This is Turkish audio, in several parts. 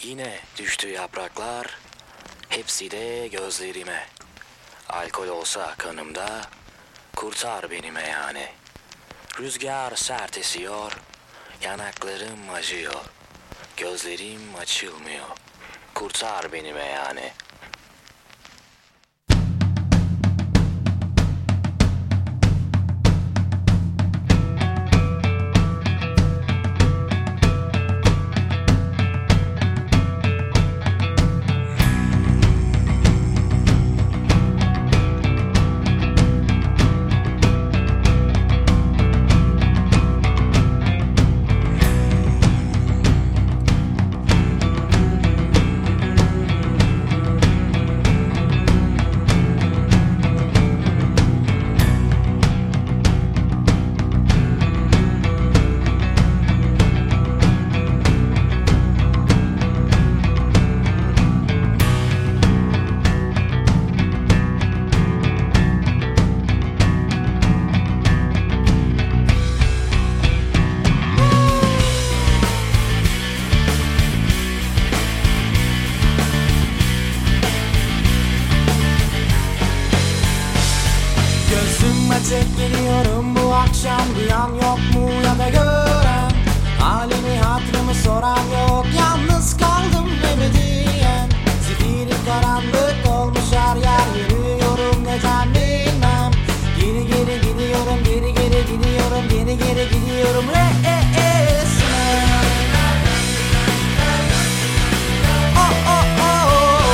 Yine düştü yapraklar, hepsi de gözlerime. Alkol olsa kanımda, kurtar beni meyhane. Rüzgar sert esiyor, yanaklarım acıyor. Gözlerim açılmıyor, kurtar beni meyhane. Açıp gidiyorum bu akşam, duyan yok mu ya da gören? Halimi hatırımı soran yok, yalnız kaldım ebediyen. Zifiri karanlık olmuş her yer, yürüyorum neden bilmem. Geri geri gidiyorum, geri geri gidiyorum, geri geri gidiyorum resmen. Oh oh oh.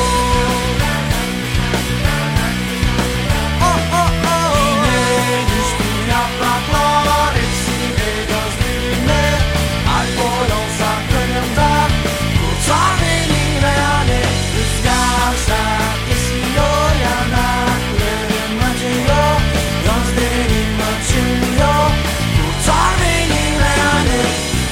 Oh oh oh. Yine düştü yapraklar, hepsi de gözlerime. Alkol olsa kanımda, kurtar beni meyhane. Rüzgar sert esiyor, yanaklarım acıyor. Gözlerim açılıyor, kurtar beni meyhane.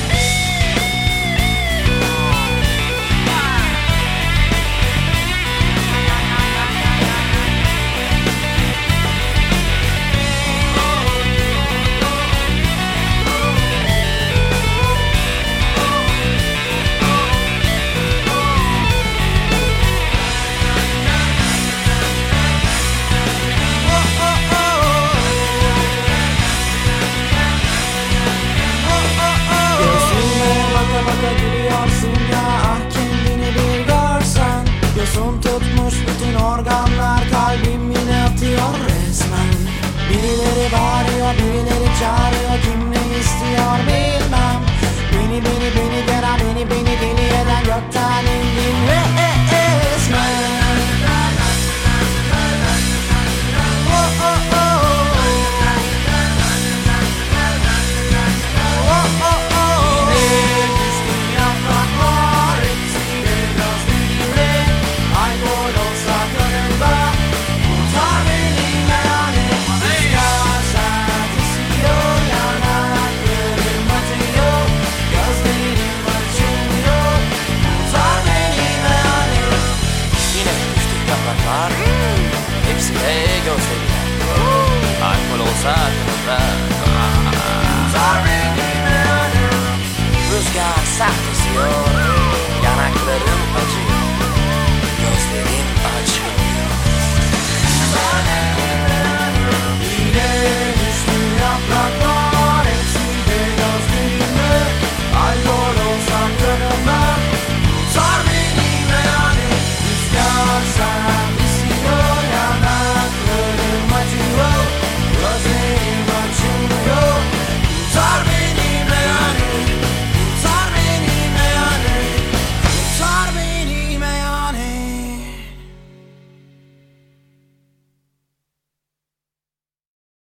Gözüme baka baka gülüyorsun ya, ah kendini bir görsen. Yosun tutmuş bütün organlar, kalbim yine atıyor resmen. Birileri bağırıyor, birileri çağırıyor, kim ne istiyor?